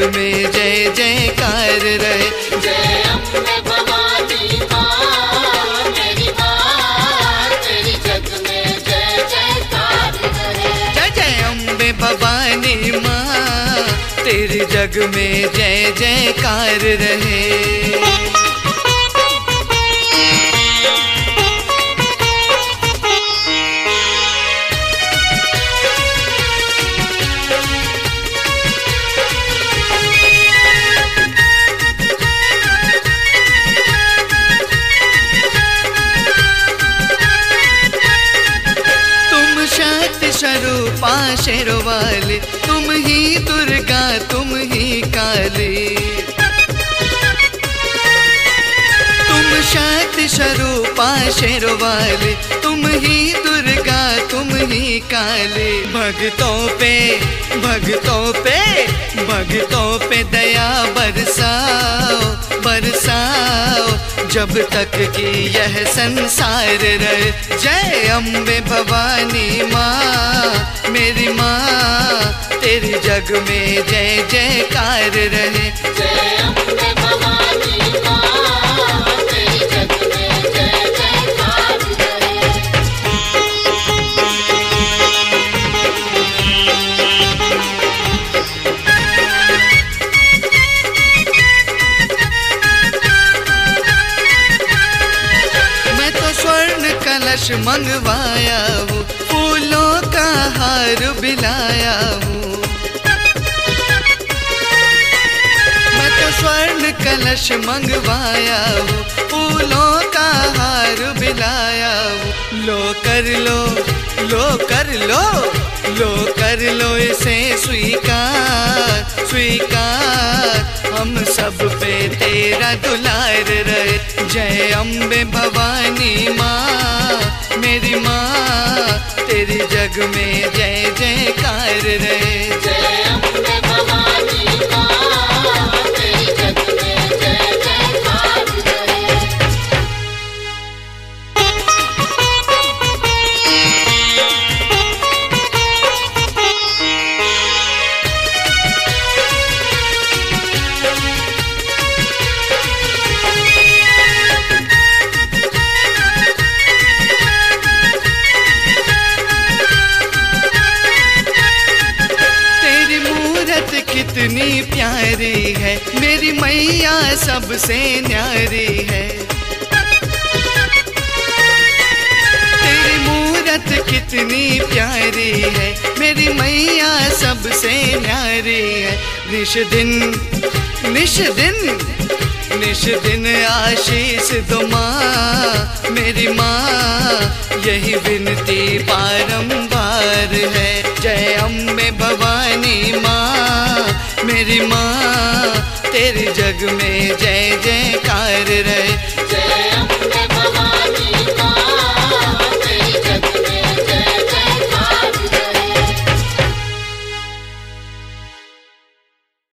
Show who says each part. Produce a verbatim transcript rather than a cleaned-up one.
Speaker 1: में जय जयकार रहे।
Speaker 2: जय अम्बे भवानी माँ मेरी माँ, तेरी जग में जय जयकार रहे।
Speaker 1: जय जय अम्बे भवानी माँ, तेरी जग में जय जयकार रहे। स्वरूपा शेरवाली, तुम ही दुर्गा तुम ही काली। तुम शक्ति स्वरूपा शेरवाली, तुम ही दुर्गा तुम ही काली। भक्तों पे भक्तों पे भक्तों पे दया बरसाओ बरसाओ, जब तक कि यह संसार रहे। जय अम्बे भवानी माँ मेरी माँ, तेरी जग में जय जयकार रहे।
Speaker 2: जय अम्बे भवानी माँ, तेरी जग में जय जयकार रहे।
Speaker 1: मैं तो स्वर्ण कलश मंगवाया हूँ, फूलों का हार बिलाया हूँ। मैं तो स्वर्ण कलश मंगवाया हूँ, फूलों का हार बिलाया हूँ। लो कर लो लो कर लो लो कर लो इसे स्वीकार स्वीकार, हम सब पे तेरा दुलार रहे। जय अम्बे भवानी माँ मेरी माँ, तेरी जग में जय जयकार रहे।
Speaker 2: जय अम्बे भवानी माँ, तेरी जग में जय जयकार रहे।
Speaker 1: कितनी प्यारी है मेरी मैया, सबसे न्यारी है। तेरी मूरत कितनी प्यारी है मेरी मैया, सबसे न्यारी है। निश दिन निश दिन निश दिन आशीष दो माँ मेरी माँ, यही विनती बारंबार है। जय अम्बे भवानी माँ मेरी माँ, तेरी जग में जय जयकार